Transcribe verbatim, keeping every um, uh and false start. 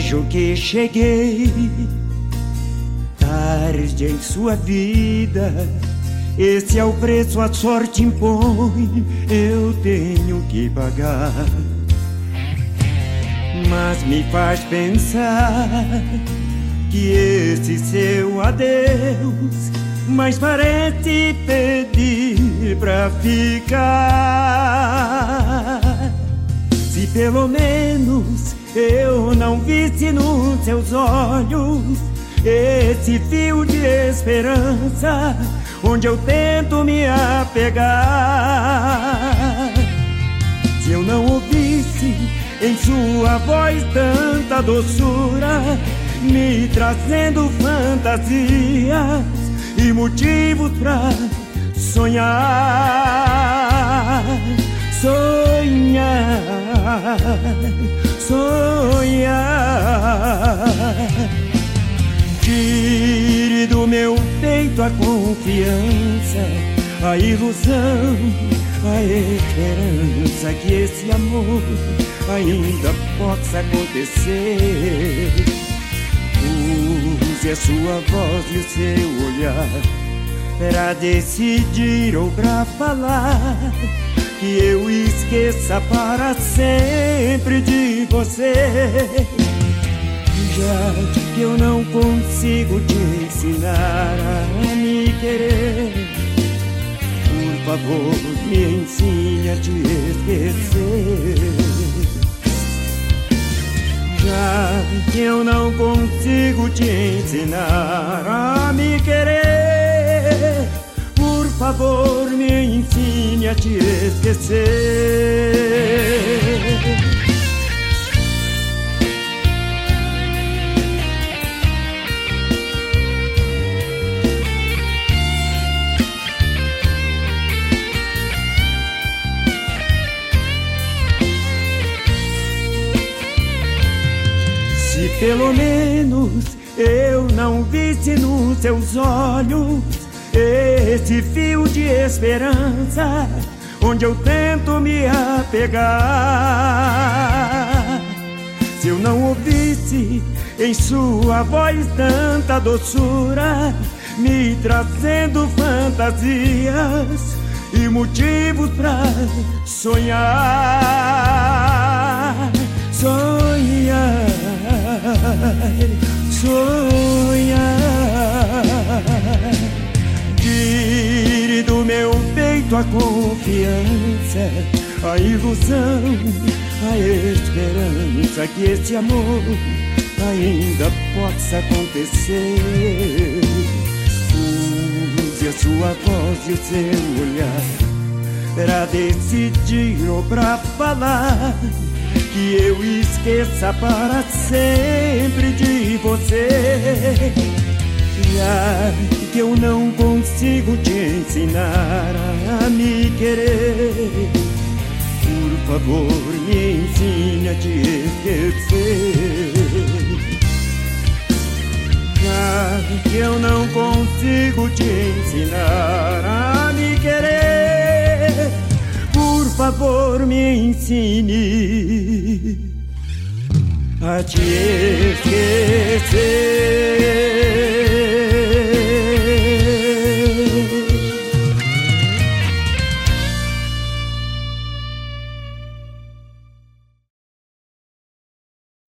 Vejo que cheguei tarde em sua vida. Esse é o preço a sorte impõe, eu tenho que pagar. Mas me faz pensar que esse seu adeus mais parece pedir pra ficar. Se pelo menos eu não visse nos seus olhos esse fio de esperança onde eu tento me apegar. Se eu não ouvisse em sua voz tanta doçura, me trazendo fantasias e motivos pra sonhar, sonhar, sonhar. Tire do meu peito a confiança, a ilusão, a esperança que esse amor ainda possa acontecer. Use a sua voz e o seu olhar pra decidir ou pra falar, que eu esqueça para sempre de você. Já que eu não consigo te ensinar a me querer, por favor me ensine a te esquecer. Já que eu não consigo te ensinar a me querer, por favor me ensine a te esquecer. Se pelo menos eu não visse nos seus olhos esse fio de esperança onde eu tento me apegar. Se eu não ouvisse em sua voz tanta doçura, me trazendo fantasias e motivos pra sonhar, sonhar, sonhar. Tire do meu peito a confiança, a ilusão, a esperança que esse amor ainda possa acontecer. Use a sua voz e o seu olhar pra decidir ou pra falar, que eu esqueça para sempre de você. Já que eu não consigo te ensinar a me querer, por favor me ensine a te esquecer. Já que eu não consigo te ensinar a me querer, por favor me ensine a te esquecer.